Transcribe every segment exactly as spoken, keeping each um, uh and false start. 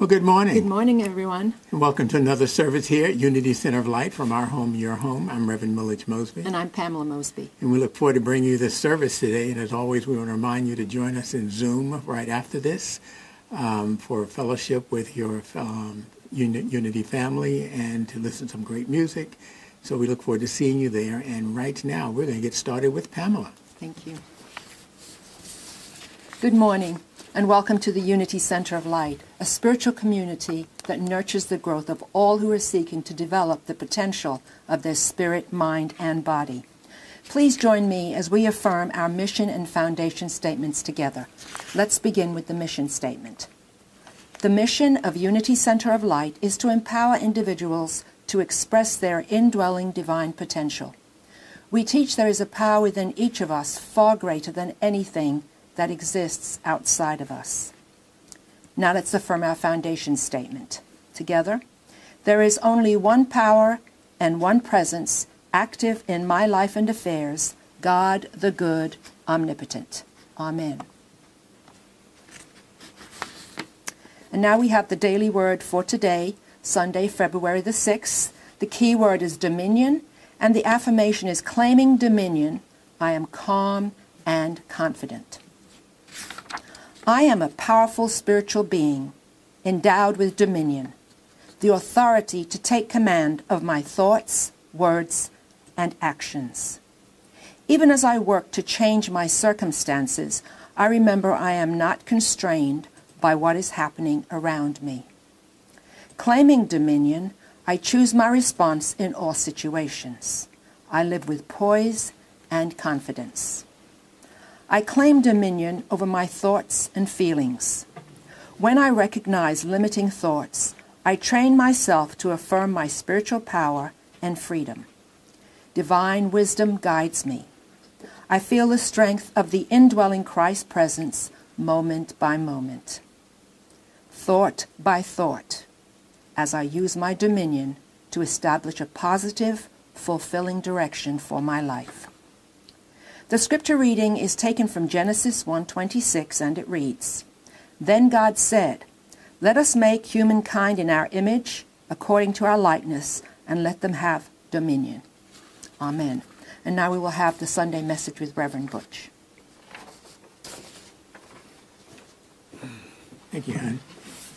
Well, good morning. Good morning, everyone. And welcome to another service here at Unity Center of Light from our home, your home. I'm Reverend Millage Mosby. And I'm Pamela Mosby. And we look forward to bringing you this service today. And as always, we want to remind you to join us in Zoom right after this um, for fellowship with your um, Unity family and to listen to some great music. So we look forward to seeing you there. And right now, we're going to get started with Pamela. Thank you. Good morning, and welcome to the Unity Center of Light, a spiritual community that nurtures the growth of all who are seeking to develop the potential of their spirit, mind, and body. Please join me as we affirm our mission and foundation statements together. Let's begin with the mission statement. The mission of Unity Center of Light is to empower individuals to express their indwelling divine potential. We teach there is a power within each of us far greater than anything that exists outside of us. Now let's affirm our foundation statement. Together, there is only one power and one presence active in my life and affairs, God the good, omnipotent. Amen. And now we have the daily word for today, Sunday, February the sixth. The key word is dominion, and the affirmation is claiming dominion. I am calm and confident. I am a powerful spiritual being, endowed with dominion, the authority to take command of my thoughts, words, and actions. Even as I work to change my circumstances, I remember I am not constrained by what is happening around me. Claiming dominion, I choose my response in all situations. I live with poise and confidence. I claim dominion over my thoughts and feelings. When I recognize limiting thoughts, I train myself to affirm my spiritual power and freedom. Divine wisdom guides me. I feel the strength of the indwelling Christ presence moment by moment, thought by thought, as I use my dominion to establish a positive, fulfilling direction for my life. The scripture reading is taken from Genesis one twenty-six, and it reads, Then God said, Let us make humankind in our image, according to our likeness, and let them have dominion. Amen. And now we will have the Sunday message with Reverend Butch. Thank you, hon.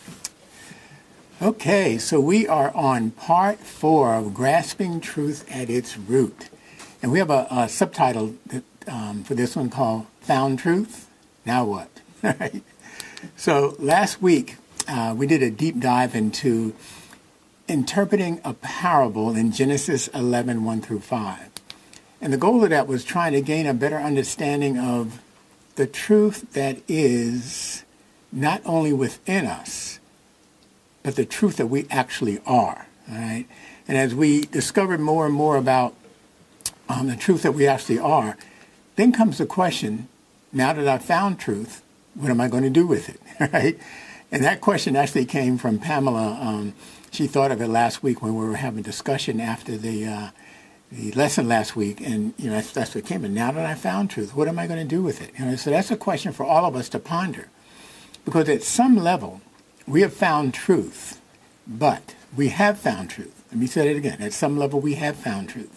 Okay, so we are on part four of Grasping Truth at Its Root. And we have a, a subtitle that, um, for this one called Found Truth. Now what? Right. So last week, uh, we did a deep dive into interpreting a parable in Genesis eleven, one through five. And the goal of that was trying to gain a better understanding of the truth that is not only within us, but the truth that we actually are. All right. And as we discovered more and more about um, the truth that we actually are, then comes the question, now that I've found truth, what am I going to do with it? Right? And that question actually came from Pamela. Um, she thought of it last week when we were having a discussion after the uh, the lesson last week. And, you know, that's, that's what came. And now that I found truth, what am I going to do with it? You know, so that's a question for all of us to ponder. Because at some level, we have found truth, but we have found truth. Let me say it again. At some level, we have found truth.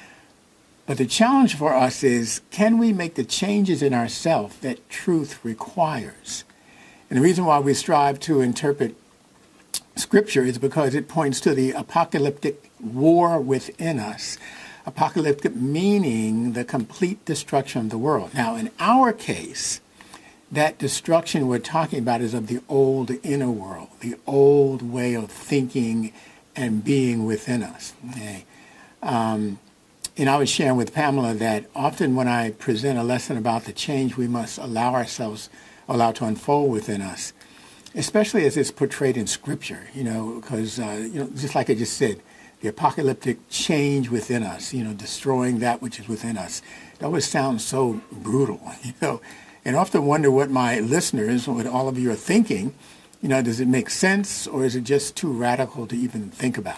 But the challenge for us is, can we make the changes in ourselves that truth requires? And the reason why we strive to interpret Scripture is because it points to the apocalyptic war within us. Apocalyptic meaning the complete destruction of the world. Now, in our case, that destruction we're talking about is of the old inner world, the old way of thinking and being within us. Okay? Um, And I was sharing with Pamela that often when I present a lesson about the change we must allow ourselves, allow to unfold within us, especially as it's portrayed in Scripture, you know, because, uh, you know, just like I just said, the apocalyptic change within us, you know, destroying that which is within us. It always sounds so brutal, you know, and I often wonder what my listeners, what all of you are thinking, you know, does it make sense or is it just too radical to even think about?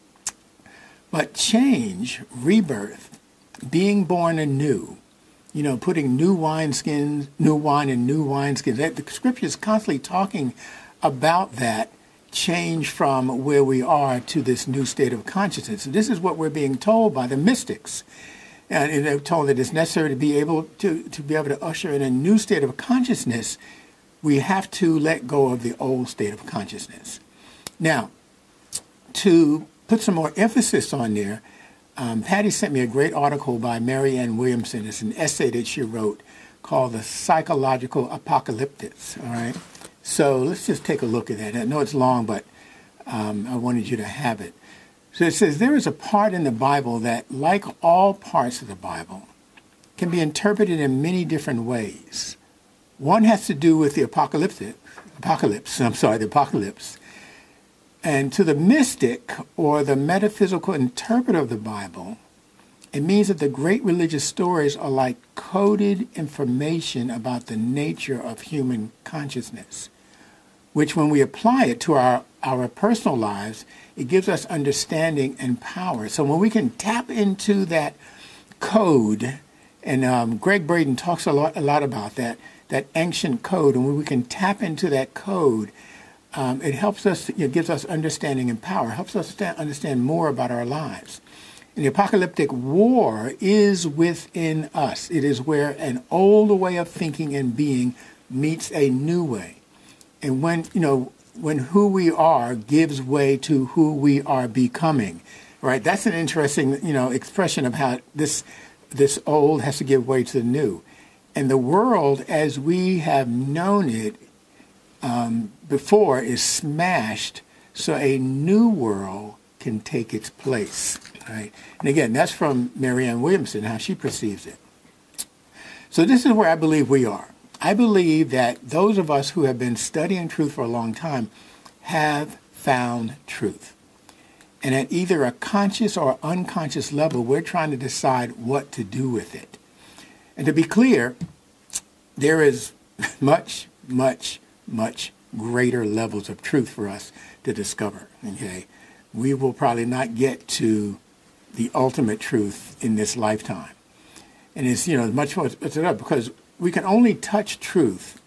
But change, rebirth, being born anew, you know, putting new wineskins, new wine in new wineskins. The Scripture is constantly talking about that change from where we are to this new state of consciousness. So this is what we're being told by the mystics. And they're told that it's necessary to be able to, to be able to usher in a new state of consciousness. We have to let go of the old state of consciousness. Now, to put some more emphasis on there, um, Patty sent me a great article by Marianne Williamson. It's an essay that she wrote called The Psychological Apocalyptics. All right. So let's just take a look at that. I know it's long, but um, I wanted you to have it. So it says, there is a part in the Bible that, like all parts of the Bible, can be interpreted in many different ways. One has to do with the apocalypse, apocalypse, I'm sorry, the apocalypse. And to the mystic or the metaphysical interpreter of the Bible, it means that the great religious stories are like coded information about the nature of human consciousness, which when we apply it to our, our personal lives, it gives us understanding and power. So when we can tap into that code, and um, Greg Braden talks a lot, a lot about that, that ancient code, and when we can tap into that code, um, it helps us, it gives us understanding and power, it helps us sta- understand more about our lives. And the apocalyptic war is within us. It is where an old way of thinking and being meets a new way. And when, you know, when who we are gives way to who we are becoming, right? That's an interesting, you know, expression of how this this old has to give way to the new. And the world, as we have known it um, before, is smashed so a new world can take its place, right? And again, that's from Marianne Williamson, how she perceives it. So this is where I believe we are. I believe that those of us who have been studying truth for a long time have found truth. And at either a conscious or unconscious level, we're trying to decide what to do with it. And to be clear, there is much, much, much greater levels of truth for us to discover, okay? We will probably not get to the ultimate truth in this lifetime. And it's, you know, much more, it's up because we can only touch truth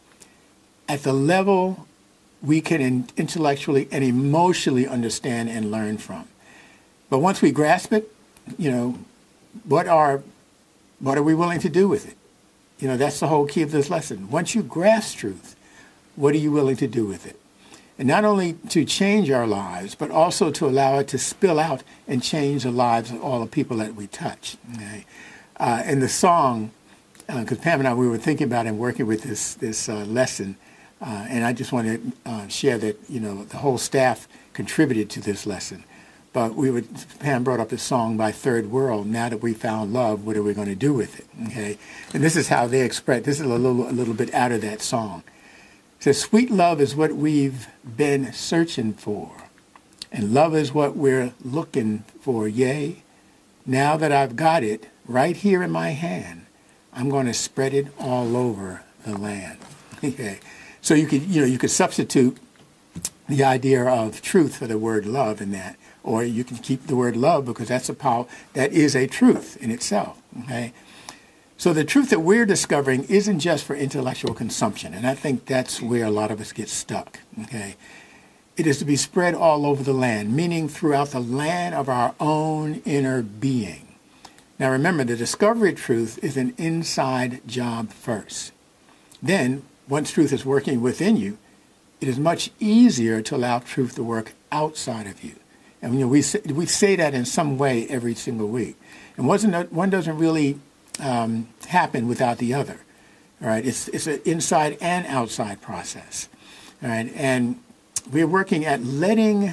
at the level we can in- intellectually and emotionally understand and learn from. But once we grasp it, you know, what are what are we willing to do with it? You know, that's the whole key of this lesson. Once you grasp truth, what are you willing to do with it? And not only to change our lives, but also to allow it to spill out and change the lives of all the people that we touch. Okay? Uh, in the song, because uh, Pam and I, we were thinking about and working with this this uh, lesson, uh, and I just want to uh, share that, you know, the whole staff contributed to this lesson. But we would, Pam brought up a song by Third World, Now That We Found Love, What Are We Going to Do With It? Okay, and this is how they express, this is a little, a little bit out of that song. It says, sweet love is what we've been searching for, and love is what we're looking for, yea. Now that I've got it right here in my hand, I'm going to spread it all over the land. Okay, so you could, you know, you could substitute the idea of truth for the word love in that, or you can keep the word love because that's a power, that is a truth in itself. Okay, so the truth that we're discovering isn't just for intellectual consumption, and I think that's where a lot of us get stuck. Okay, it is to be spread all over the land, meaning throughout the land of our own inner being. Now remember, the discovery of truth is an inside job first. Then, once truth is working within you, it is much easier to allow truth to work outside of you. And you know, we say, we say that in some way every single week. And wasn't one doesn't really um, happen without the other. All right, it's it's an inside and outside process. All right, and we're working at letting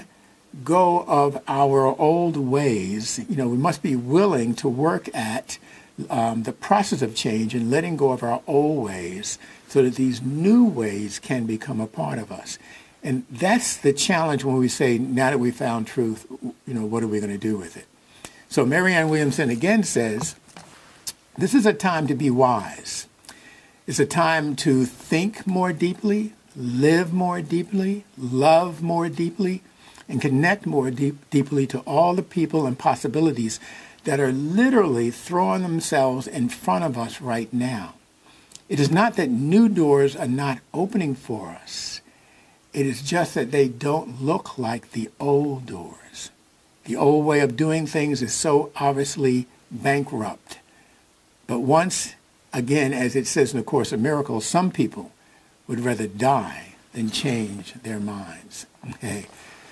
go of our old ways. You know, we must be willing to work at um, the process of change and letting go of our old ways so that these new ways can become a part of us. And that's the challenge when we say, now that we found truth, you know, what are we going to do with it? So Marianne Williamson again says, this is a time to be wise. It's a time to think more deeply, live more deeply, love more deeply, and connect more deep, deeply to all the people and possibilities that are literally throwing themselves in front of us right now. It is not that new doors are not opening for us. It is just that they don't look like the old doors. The old way of doing things is so obviously bankrupt. But once, again, as it says in the Course of Miracles, some people would rather die than change their minds. Okay?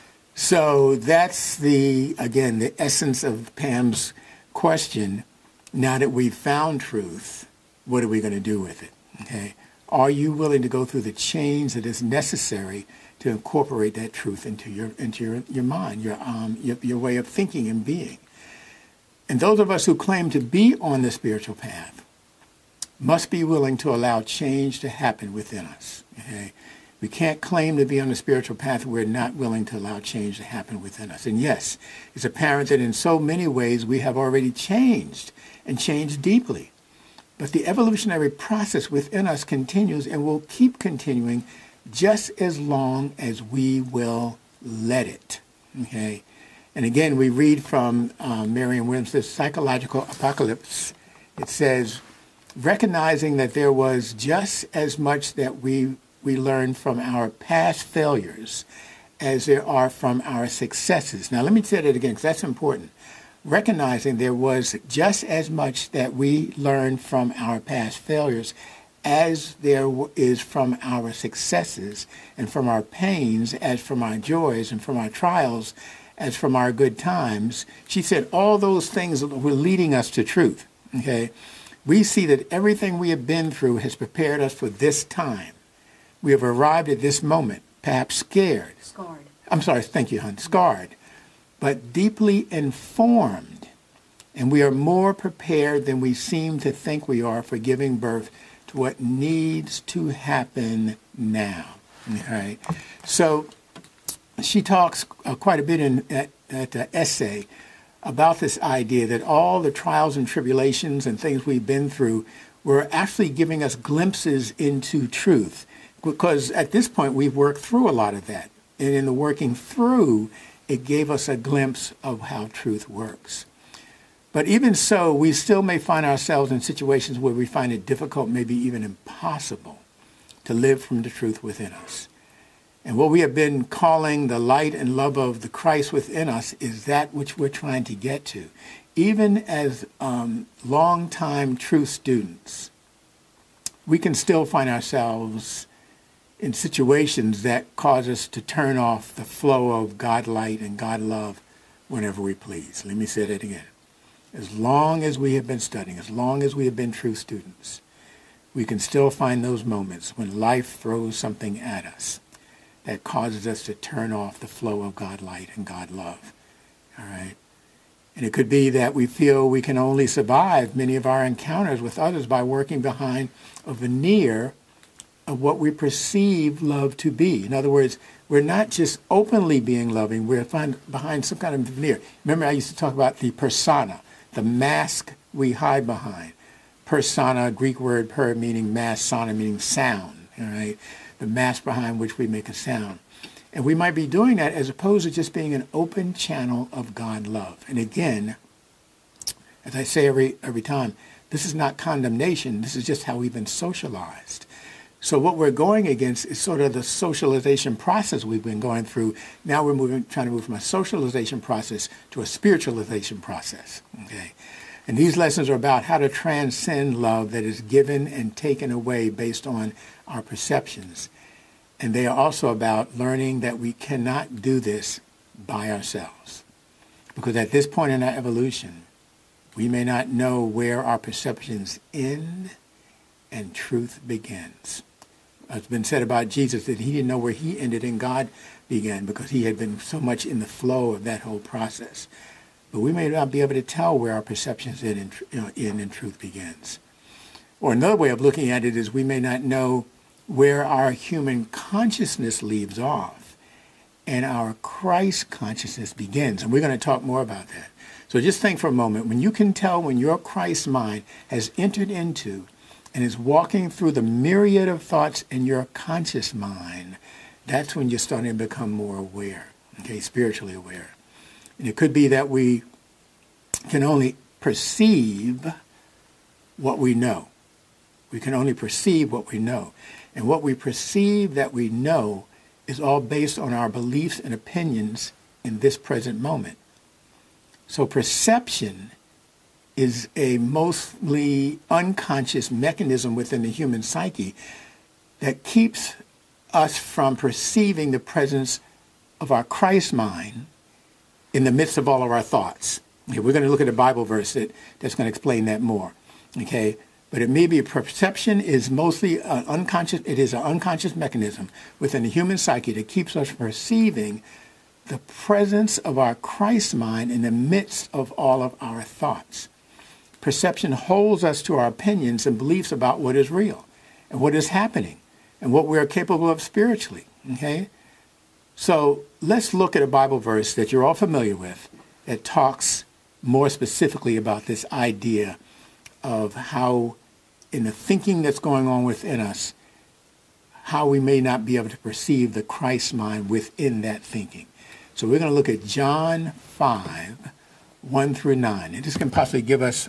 So that's the, again, the essence of Pam's question. Now that we've found truth, what are we going to do with it? Okay? Are you willing to go through the change that is necessary to incorporate that truth into your into your, your mind, your um your, your way of thinking and being? And those of us who claim to be on the spiritual path must be willing to allow change to happen within us. Okay? We can't claim to be on the spiritual path if we're not willing to allow change to happen within us. And yes, it's apparent that in so many ways we have already changed and changed deeply. But the evolutionary process within us continues and will keep continuing just as long as we will let it. Okay? And again, we read from uh, Merriam-Webster's Psychological Apocalypse. It says, recognizing that there was just as much that we we learn from our past failures as there are from our successes. Now, let me say that again, because that's important. Recognizing there was just as much that we learn from our past failures as there is from our successes, and from our pains as from our joys, and from our trials as from our good times. She said all those things were leading us to truth. Okay? We see that everything we have been through has prepared us for this time. We have arrived at this moment, perhaps scared. Scarred. I'm sorry, thank you, hon. Scarred, but deeply informed. And we are more prepared than we seem to think we are for giving birth to what needs to happen now. Okay? So she talks uh, quite a bit in at, at the essay about this idea that all the trials and tribulations and things we've been through were actually giving us glimpses into truth. Because at this point, we've worked through a lot of that. And in the working through, it gave us a glimpse of how truth works. But even so, we still may find ourselves in situations where we find it difficult, maybe even impossible, to live from the truth within us. And what we have been calling the light and love of the Christ within us is that which we're trying to get to. Even as um, long-time truth students, we can still find ourselves in situations that cause us to turn off the flow of God light and God love whenever we please. Let me say that again. As long as we have been studying, as long as we have been true students, we can still find those moments when life throws something at us that causes us to turn off the flow of God light and God love. All right? And it could be that we feel we can only survive many of our encounters with others by working behind a veneer of what we perceive love to be. In other words, we're not just openly being loving, we're find, behind some kind of veneer. Remember, I used to talk about the persona, the mask we hide behind. Persona, Greek word per, meaning mask, sona, meaning sound. All right? The mask behind which we make a sound. And we might be doing that as opposed to just being an open channel of God love. And again, as I say every every time, this is not condemnation. This is just how we've been socialized. So what we're going against is sort of the socialization process we've been going through. Now we're moving, trying to move from a socialization process to a spiritualization process. Okay? And these lessons are about how to transcend love that is given and taken away based on our perceptions. And they are also about learning that we cannot do this by ourselves. Because at this point in our evolution, we may not know where our perceptions end and truth begins. It's been said about Jesus that he didn't know where he ended and God began because he had been so much in the flow of that whole process. But we may not be able to tell where our perceptions end and, you know, end and truth begins. Or another way of looking at it is we may not know where our human consciousness leaves off and our Christ consciousness begins. And we're going to talk more about that. So just think for a moment. When you can tell when your Christ mind has entered into and is walking through the myriad of thoughts in your conscious mind, that's when you're starting to become more aware, okay, spiritually aware. And it could be that we can only perceive what we know. We can only perceive what we know. And what we perceive that we know is all based on our beliefs and opinions in this present moment. So perception is a mostly unconscious mechanism within the human psyche that keeps us from perceiving the presence of our Christ mind in the midst of all of our thoughts. Okay, we're going to look at a Bible verse that, that's going to explain that more. Okay, but it may be a perception is mostly an unconscious. It is an unconscious mechanism within the human psyche that keeps us perceiving the presence of our Christ mind in the midst of all of our thoughts. Perception holds us to our opinions and beliefs about what is real and what is happening and what we are capable of spiritually. Okay, so let's look at a Bible verse that you're all familiar with that talks more specifically about this idea of how, in the thinking that's going on within us, how we may not be able to perceive the Christ mind within that thinking. So we're going to look at John five, one through nine. And this can possibly give us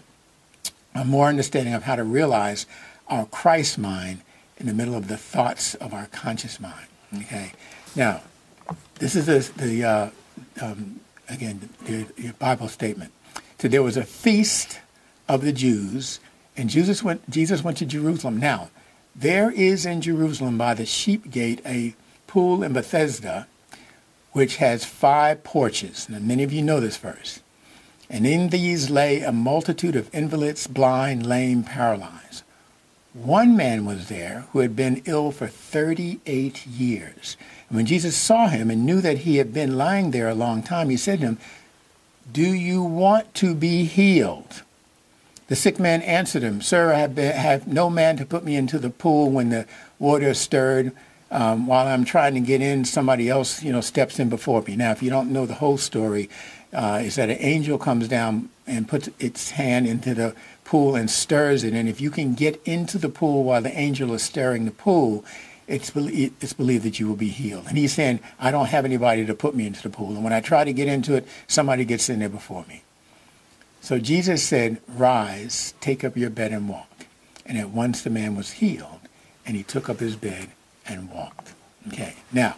a more understanding of how to realize our Christ mind in the middle of the thoughts of our conscious mind. Okay. Now, this is the, the uh, um, again, the, the Bible statement. So there was a feast of the Jews, and Jesus went, Jesus went to Jerusalem. Now, there is in Jerusalem by the sheep gate a pool in Bethesda, which has five porches. Now, many of you know this verse. And in these lay a multitude of invalids, blind, lame, paralyzed. One man was there who had been ill for thirty-eight years. And when Jesus saw him and knew that he had been lying there a long time, he said to him, "Do you want to be healed?" The sick man answered him, "Sir, I have, been, have no man to put me into the pool when the water is stirred. Um, while I'm trying to get in, somebody else, you know, steps in before me." Now, if you don't know the whole story, uh, is that an angel comes down and puts its hand into the pool and stirs it. And if you can get into the pool while the angel is stirring the pool, it's, be- it's believed that you will be healed. And he's saying, I don't have anybody to put me into the pool. And when I try to get into it, somebody gets in there before me. So Jesus said, "Rise, take up your bed and walk." And at once the man was healed, and he took up his bed and walked. Okay, now,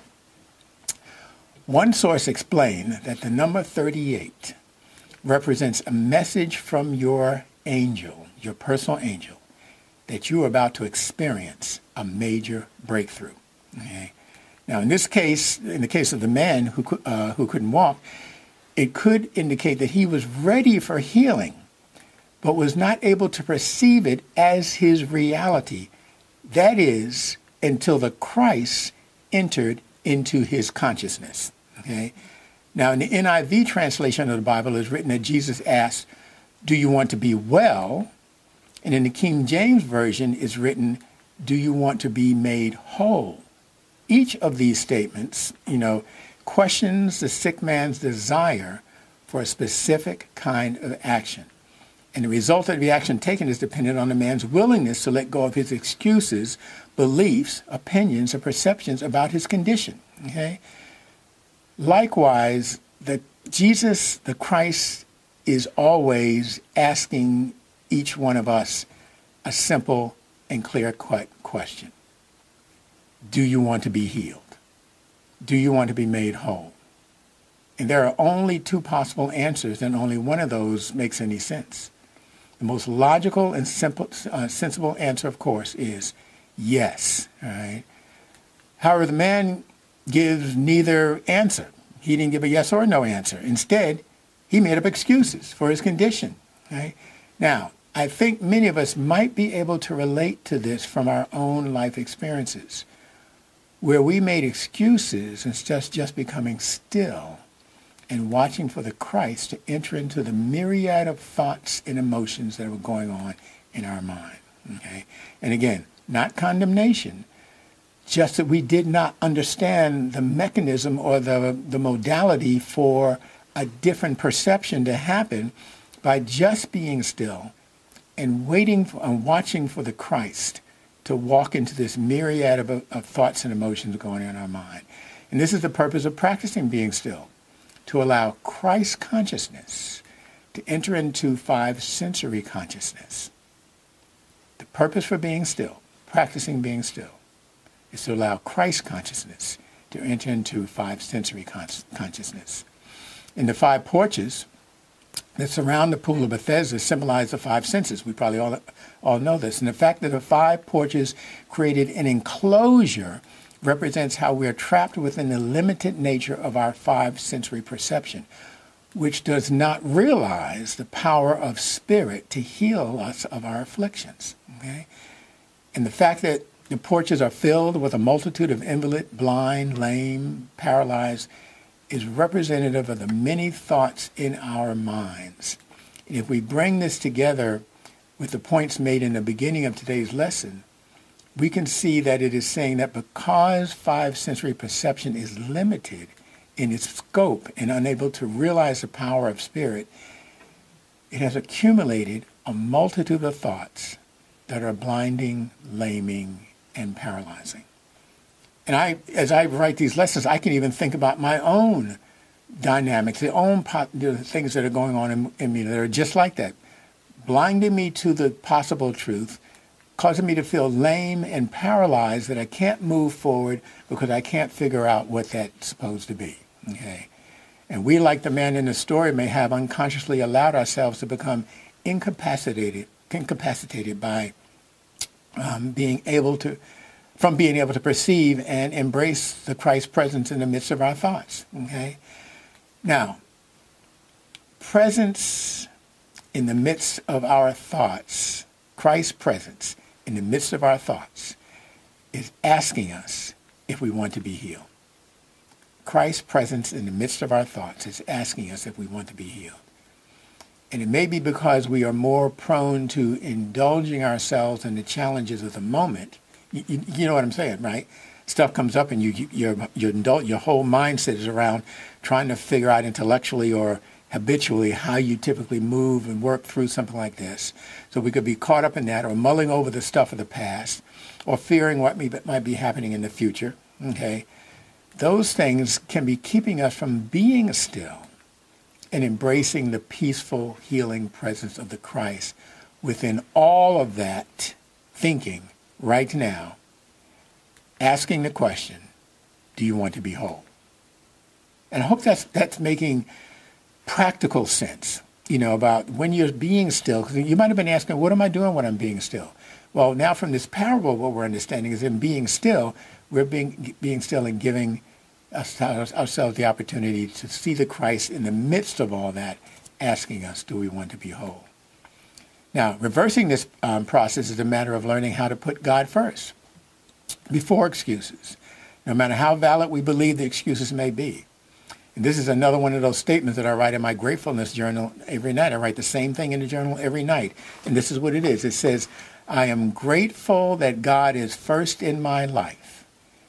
one source explained that the number thirty-eight represents a message from your angel, your personal angel, that you are about to experience a major breakthrough. Okay? Now, in this case, in the case of the man who, uh, who couldn't walk, it could indicate that he was ready for healing, but was not able to perceive it as his reality. That is, until the Christ entered into his consciousness. Okay? Now, in the N I V translation of the Bible, it's written that Jesus asked, "Do you want to be well?" And in the King James Version, it's written, "Do you want to be made whole?" Each of these statements, you know, questions the sick man's desire for a specific kind of action. And the result of the action taken is dependent on the man's willingness to let go of his excuses, beliefs, opinions, or perceptions about his condition. Okay? Likewise, the Jesus, the Christ, is always asking each one of us a simple and clear-cut question. Do you want to be healed? Do you want to be made whole? And there are only two possible answers, and only one of those makes any sense. The most logical and simple, uh, sensible answer, of course, is yes. All right? However, the man gives neither answer. He didn't give a yes or a no answer. Instead, he made up excuses for his condition. Right? Now, I think many of us might be able to relate to this from our own life experiences, where we made excuses instead of just becoming still and watching for the Christ to enter into the myriad of thoughts and emotions that were going on in our mind. Okay? And again, not condemnation, just that we did not understand the mechanism or the, the modality for a different perception to happen by just being still and waiting for, and watching for the Christ to walk into this myriad of, of thoughts and emotions going on in our mind. And this is the purpose of practicing being still, to allow Christ consciousness to enter into five sensory consciousness. The purpose for being still, practicing being still, is to allow Christ consciousness to enter into five sensory con- consciousness. In the five porches that surround the pool of Bethesda symbolize the five senses. We probably all, all know this. And the fact that the five porches created an enclosure represents how we are trapped within the limited nature of our five sensory perception, which does not realize the power of spirit to heal us of our afflictions. Okay? And the fact that the porches are filled with a multitude of invalid, blind, lame, paralyzed, is representative of the many thoughts in our minds. And if we bring this together with the points made in the beginning of today's lesson, we can see that it is saying that because five sensory perception is limited in its scope and unable to realize the power of spirit, it has accumulated a multitude of thoughts that are blinding, laming, and paralyzing. And I, as I write these lessons, I can even think about my own dynamics, the own po- the things that are going on in, in me that are just like that, blinding me to the possible truth, causing me to feel lame and paralyzed that I can't move forward because I can't figure out what that's supposed to be. Okay, and we, like the man in the story, may have unconsciously allowed ourselves to become incapacitated, incapacitated by um, being able to. from being able to perceive and embrace the Christ presence in the midst of our thoughts, okay? Now, presence in the midst of our thoughts, Christ's presence in the midst of our thoughts, is asking us if we want to be healed. Christ's presence in the midst of our thoughts is asking us if we want to be healed. And it may be because we are more prone to indulging ourselves in the challenges of the moment. You, you, you know what I'm saying, right? Stuff comes up and you, you, your, your, indul- your whole mindset is around trying to figure out intellectually or habitually how you typically move and work through something like this. So we could be caught up in that, or mulling over the stuff of the past, or fearing what may, might be happening in the future, okay? Those things can be keeping us from being still and embracing the peaceful, healing presence of the Christ within all of that thinking right now, asking the question, do you want to be whole? And I hope that's that's making practical sense, you know, about when you're being still, because you might have been asking, what am I doing when I'm being still? Well, now from this parable, what we're understanding is in being still, we're being being still and giving us, ourselves the opportunity to see the Christ in the midst of all that, asking us, do we want to be whole? Now, reversing this um, process is a matter of learning how to put God first, before excuses, no matter how valid we believe the excuses may be. And this is another one of those statements that I write in my gratefulness journal every night. I write the same thing in the journal every night. And this is what it is. It says, I am grateful that God is first in my life,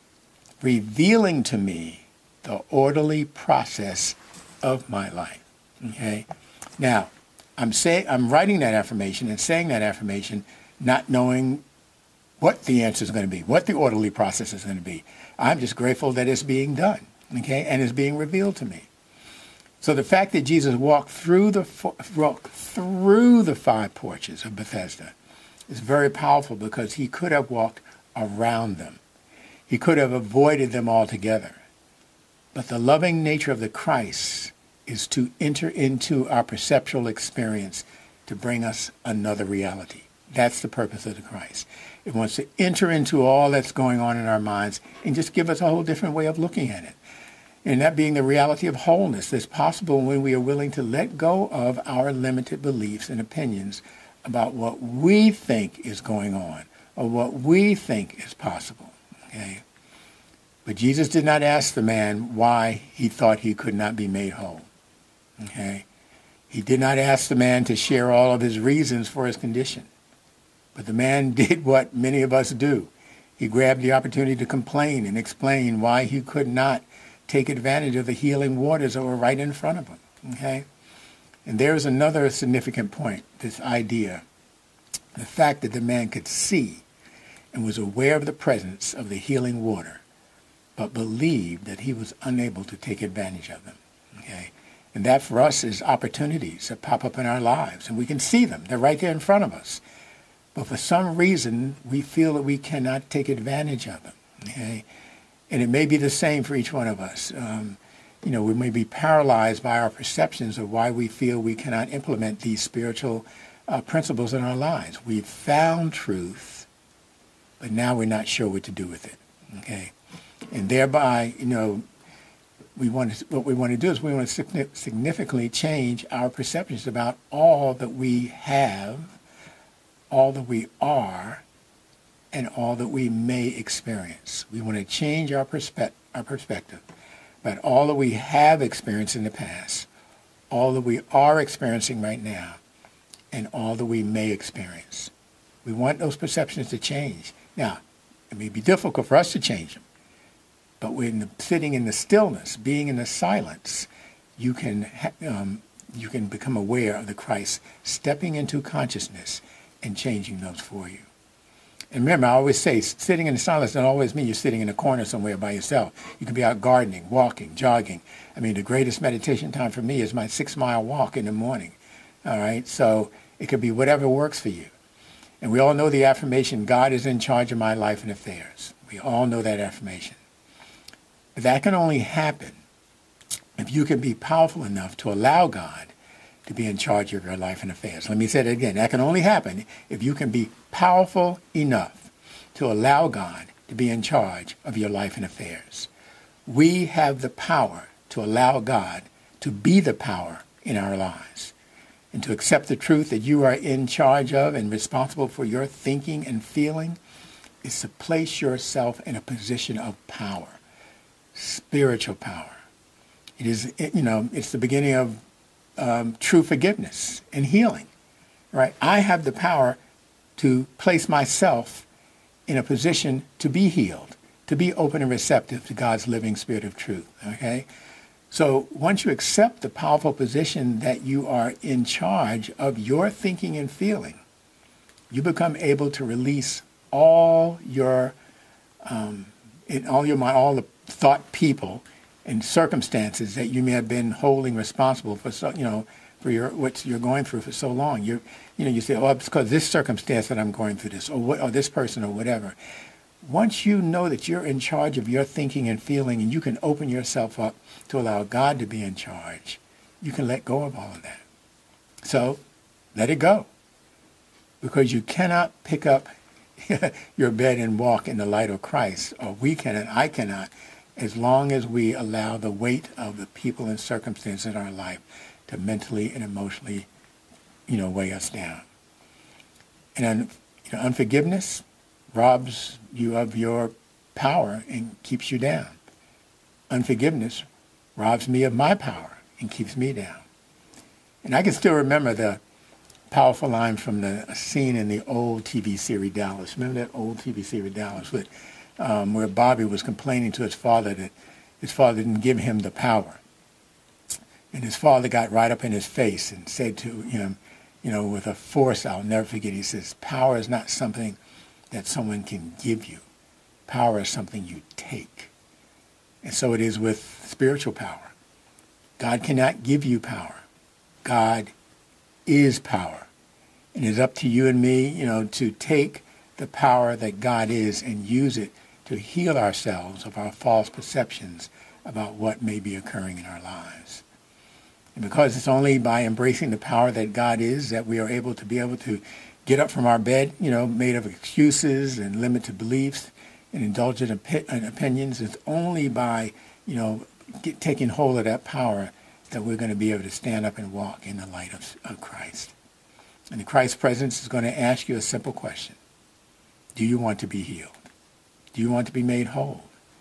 revealing to me the orderly process of my life. Okay? Now, I'm saying I'm writing that affirmation and saying that affirmation, not knowing what the answer is going to be, what the orderly process is going to be. I'm just grateful that it's being done, okay, and it's being revealed to me. So the fact that Jesus walked through the walked through the five porches of Bethesda is very powerful, because he could have walked around them. He could have avoided them altogether. But the loving nature of the Christ is to enter into our perceptual experience to bring us another reality. That's the purpose of the Christ. It wants to enter into all that's going on in our minds and just give us a whole different way of looking at it. And that being the reality of wholeness that's possible when we are willing to let go of our limited beliefs and opinions about what we think is going on or what we think is possible. Okay? But Jesus did not ask the man why he thought he could not be made whole. Okay? He did not ask the man to share all of his reasons for his condition. But the man did what many of us do. He grabbed the opportunity to complain and explain why he could not take advantage of the healing waters that were right in front of him. Okay? And there's another significant point, this idea, the fact that the man could see and was aware of the presence of the healing water, but believed that he was unable to take advantage of them. Okay? And that for us is opportunities that pop up in our lives, and we can see them. They're right there in front of us. But for some reason, we feel that we cannot take advantage of them. Okay? And it may be the same for each one of us. Um, you know, we may be paralyzed by our perceptions of why we feel we cannot implement these spiritual uh, principles in our lives. We've found truth, but now we're not sure what to do with it. Okay, and thereby, you know, we want to, what we want to do is we want to significantly change our perceptions about all that we have, all that we are, and all that we may experience. We want to change our perspe- our perspective about all that we have experienced in the past, all that we are experiencing right now, and all that we may experience. We want those perceptions to change. Now, it may be difficult for us to change them, but when sitting in the stillness, being in the silence, you can ha- um, you can become aware of the Christ stepping into consciousness and changing those for you. And remember, I always say, sitting in the silence doesn't always mean you're sitting in a corner somewhere by yourself. You can be out gardening, walking, jogging. I mean, the greatest meditation time for me is my six-mile walk in the morning. All right? So it could be whatever works for you. And we all know the affirmation, God is in charge of my life and affairs. We all know that affirmation. But that can only happen if you can be powerful enough to allow God to be in charge of your life and affairs. Let me say that again. That can only happen if you can be powerful enough to allow God to be in charge of your life and affairs. We have the power to allow God to be the power in our lives, and to accept the truth that you are in charge of and responsible for your thinking and feeling is to place yourself in a position of power, spiritual power. It is, you know, it's the beginning of um, true forgiveness and healing, right? I have the power to place myself in a position to be healed, to be open and receptive to God's living spirit of truth, okay? So once you accept the powerful position that you are in charge of your thinking and feeling, you become able to release all your, um, in all your mind, all the thought people and circumstances that you may have been holding responsible for, so, you know, for your what you're going through for so long. You, you know, you say, oh, it's because this circumstance that I'm going through this, or what, or this person, or whatever. Once you know that you're in charge of your thinking and feeling, and you can open yourself up to allow God to be in charge, you can let go of all of that. So let it go, because you cannot pick up your bed and walk in the light of Christ, or we cannot, I cannot, as long as we allow the weight of the people and circumstances in our life to mentally and emotionally, you know, weigh us down. And you know, unforgiveness robs you of your power and keeps you down. Unforgiveness robs me of my power and keeps me down. And I can still remember the powerful line from the scene in the old T V series Dallas. Remember that old T V series Dallas with, um, where Bobby was complaining to his father that his father didn't give him the power. And his father got right up in his face and said to him, you know, with a force I'll never forget, he says, power is not something that someone can give you. Power is something you take. And so it is with spiritual power. God cannot give you power. God is power. And it's up to you and me, you know, to take the power that God is and use it to heal ourselves of our false perceptions about what may be occurring in our lives. And because it's only by embracing the power that God is that we are able to be able to get up from our bed, you know, made of excuses and limited beliefs and indulgent opi- opinions. It's only by, you know, get, taking hold of that power that we're going to be able to stand up and walk in the light of, of Christ. And the Christ presence is going to ask you a simple question. Do you want to be healed? Do you want to be made whole?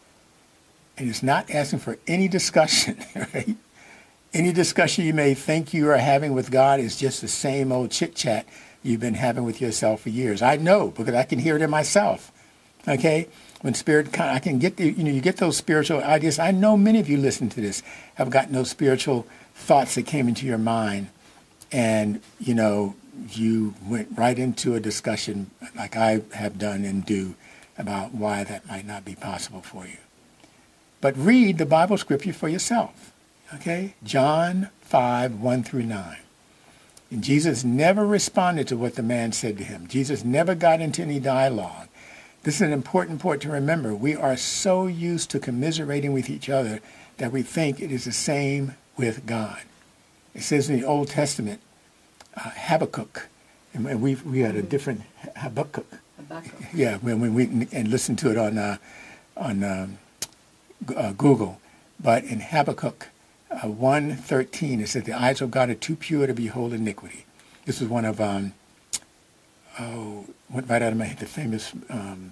And it's not asking for any discussion, right? Any discussion you may think you are having with God is just the same old chit-chat you've been having with yourself for years. I know, because I can hear it in myself, okay? When spirit, I can get, the, you know, you get those spiritual ideas. I know many of you listen to this have gotten those spiritual thoughts that came into your mind, and, you know, you went right into a discussion like I have done and do about why that might not be possible for you. But read the Bible scripture for yourself, okay? John five, one through nine. And Jesus never responded to what the man said to him. Jesus never got into any dialogue. This is an important point to remember. We are so used to commiserating with each other that we think it is the same with God. It says in the Old Testament, uh, Habakkuk, and we we had a different Habakkuk. Habakkuk. Yeah, when, when we and listened to it on uh, on um, uh, Google, but in Habakkuk uh, one thirteen, it says, "The eyes of God are too pure to behold iniquity." This was one of um, oh, went right out of my head. The famous, um,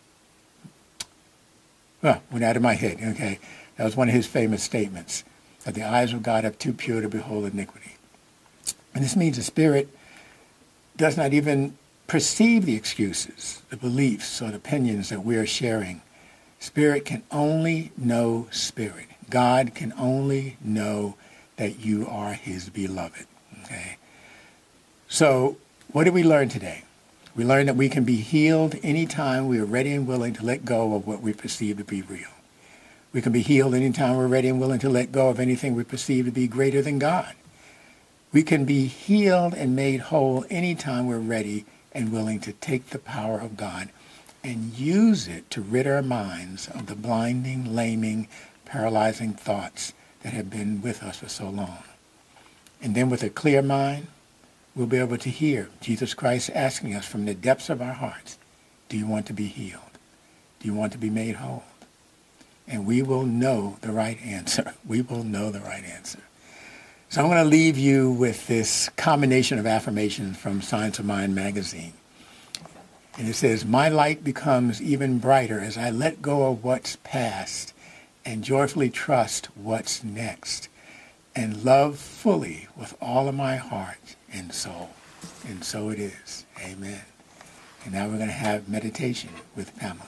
well, went out of my head. Okay, that was one of his famous statements. That the eyes of God are too pure to behold iniquity. And this means the Spirit does not even perceive the excuses, the beliefs, or the opinions that we are sharing. Spirit can only know Spirit. God can only know that you are his beloved. Okay? So what did we learn today? We learned that we can be healed anytime we are ready and willing to let go of what we perceive to be real. We can be healed anytime we're ready and willing to let go of anything we perceive to be greater than God. We can be healed and made whole anytime we're ready and willing to take the power of God and use it to rid our minds of the blinding, laming, paralyzing thoughts that have been with us for so long. And then with a clear mind, we'll be able to hear Jesus Christ asking us from the depths of our hearts, do you want to be healed? Do you want to be made whole? And we will know the right answer. We will know the right answer. So I'm going to leave you with this combination of affirmations from Science of Mind magazine. And it says, my light becomes even brighter as I let go of what's past and joyfully trust what's next and love fully with all of my heart and soul. And so it is. Amen. And now we're going to have meditation with Pamela.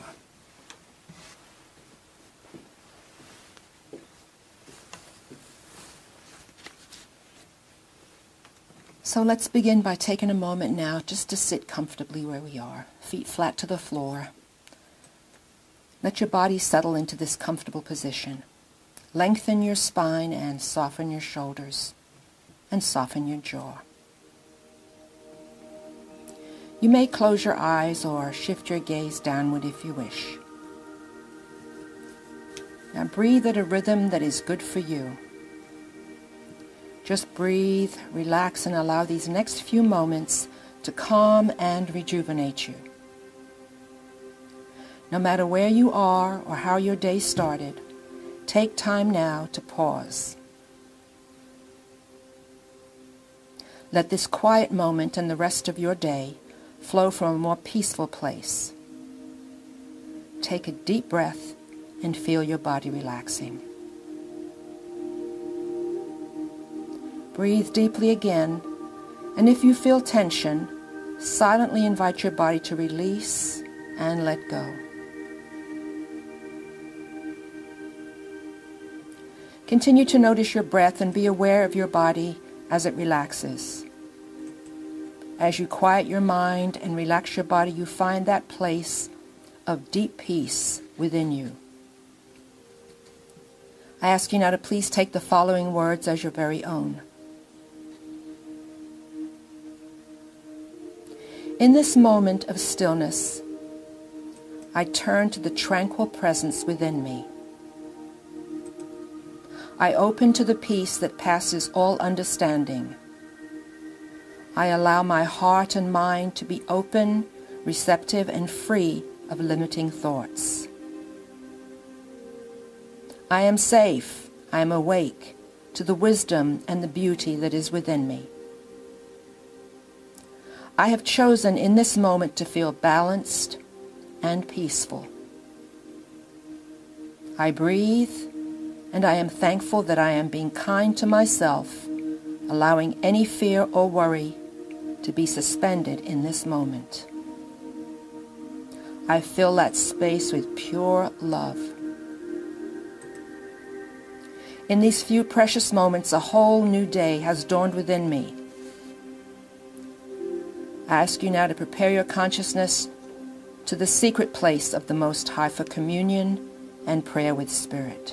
So let's begin by taking a moment now just to sit comfortably where we are, feet flat to the floor. Let your body settle into this comfortable position. Lengthen your spine and soften your shoulders and soften your jaw. You may close your eyes or shift your gaze downward if you wish. Now breathe at a rhythm that is good for you. Just breathe, relax, and allow these next few moments to calm and rejuvenate you. No matter where you are or how your day started, take time now to pause. Let this quiet moment and the rest of your day flow from a more peaceful place. Take a deep breath and feel your body relaxing. Breathe deeply again, and if you feel tension, silently invite your body to release and let go. Continue to notice your breath and be aware of your body as it relaxes. As you quiet your mind and relax your body, you find that place of deep peace within you. I ask you now to please take the following words as your very own. In this moment of stillness, I turn to the tranquil presence within me. I open to the peace that passes all understanding. I allow my heart and mind to be open, receptive, and free of limiting thoughts. I am safe, I am awake to the wisdom and the beauty that is within me. I have chosen in this moment to feel balanced and peaceful. I breathe, and I am thankful that I am being kind to myself, allowing any fear or worry to be suspended in this moment. I fill that space with pure love. In these few precious moments, a whole new day has dawned within me. I ask you now to prepare your consciousness to the secret place of the Most High for communion and prayer with Spirit.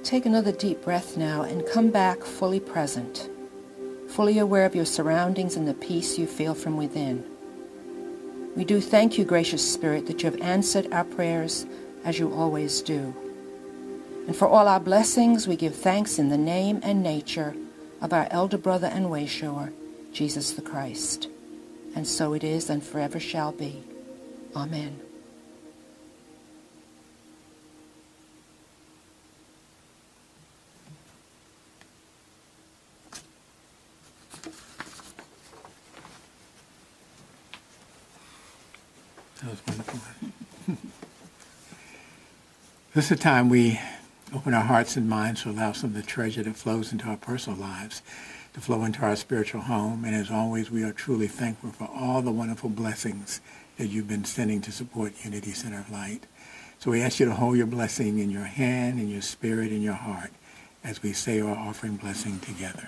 Take another deep breath now and come back fully present, fully aware of your surroundings and the peace you feel from within. We do thank you, gracious Spirit, that you have answered our prayers as you always do. And for all our blessings, we give thanks in the name and nature of our elder brother and wayshower, Jesus the Christ. And so it is and forever shall be. Amen. That was wonderful. This is a time we open our hearts and minds to allow some of the treasure that flows into our personal lives to flow into our spiritual home. And as always, we are truly thankful for all the wonderful blessings that you've been sending to support Unity Center of Light. So we ask you to hold your blessing in your hand, in your spirit, in your heart, as we say our offering blessing together.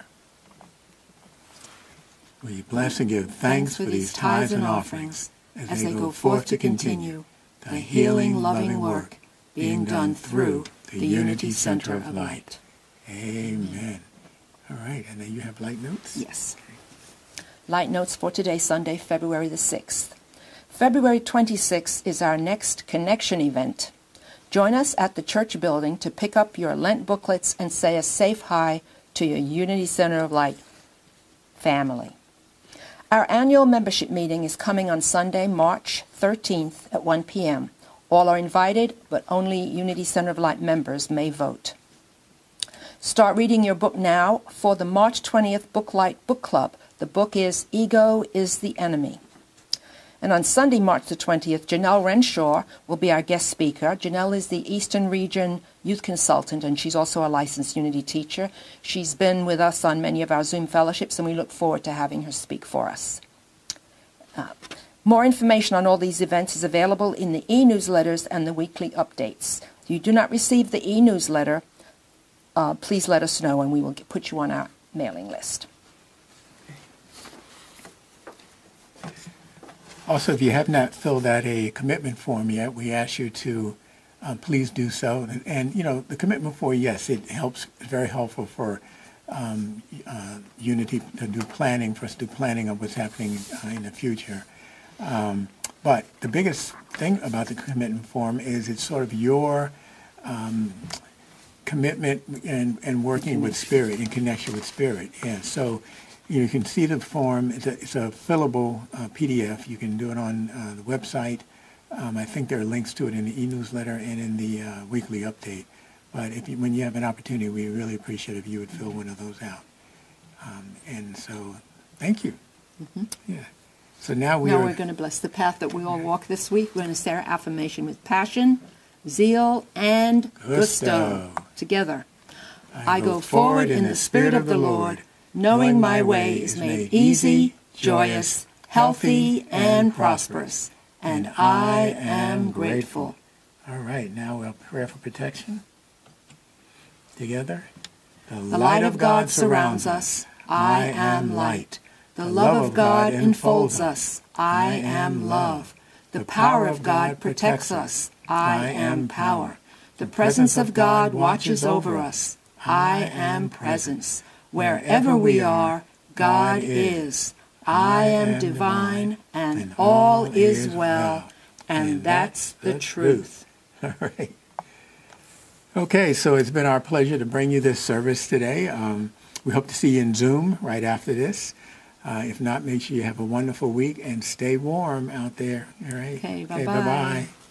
We bless and give thanks, thanks for these tithes and offerings as, as they go forth to continue the healing, loving work being done through the Unity Center of Light. Amen. All right, and then you have light notes? Yes. Light notes for today, Sunday, February the sixth. February twenty-sixth is our next Connection event. Join us at the church building to pick up your Lent booklets and say a safe hi to your Unity Center of Light family. Our annual membership meeting is coming on Sunday, March thirteenth at one p m All are invited, but only Unity Center of Light members may vote. Start reading your book now for the March twentieth Booklight Book Club. The book is Ego is the Enemy. And on Sunday, March the twentieth, Janelle Renshaw will be our guest speaker. Janelle is the Eastern Region Youth Consultant, and she's also a licensed Unity teacher. She's been with us on many of our Zoom fellowships, and we look forward to having her speak for us. Uh, More information on all these events is available in the e-newsletters and the weekly updates. If you do not receive the e-newsletter, uh, please let us know and we will get, put you on our mailing list. Also, if you have not filled out a commitment form yet, we ask you to uh, please do so. And, and, you know, the commitment form, yes, it helps, it's very helpful for um, uh, Unity to do planning, for us to do planning of what's happening uh, in the future. Um, but the biggest thing about the commitment form is it's sort of your um, commitment and, and working with Spirit, in connection with Spirit. Yeah, so you can see the form. It's a, it's a fillable uh, P D F. You can do it on uh, the website. Um, I think there are links to it in the e-newsletter and in the uh, weekly update. But if you, when you have an opportunity, we really appreciate if you would fill one of those out. Um, and so, thank you. Mm-hmm. Yeah. So now we now are, we're going to bless the path that we all walk this week. We're going to say our affirmation with passion, zeal, and gusto, gusto together. I, I go forward in the Spirit of the Lord, knowing my way is made easy, joyous, healthy, and prosperous, and I am grateful. All right, now we'll pray for protection. Together. The light of God surrounds us. I am light. The love of God enfolds us. I am love. The power of God protects us. I am power. The presence of God watches over us. I am presence. Wherever we are, God is. I am divine, and all is well. And that's the truth. All right. Okay, so it's been our pleasure to bring you this service today. Um, we hope to see you in Zoom right after this. Uh, if not, make sure you have a wonderful week and stay warm out there. All right? Okay, bye-bye. Okay, bye-bye.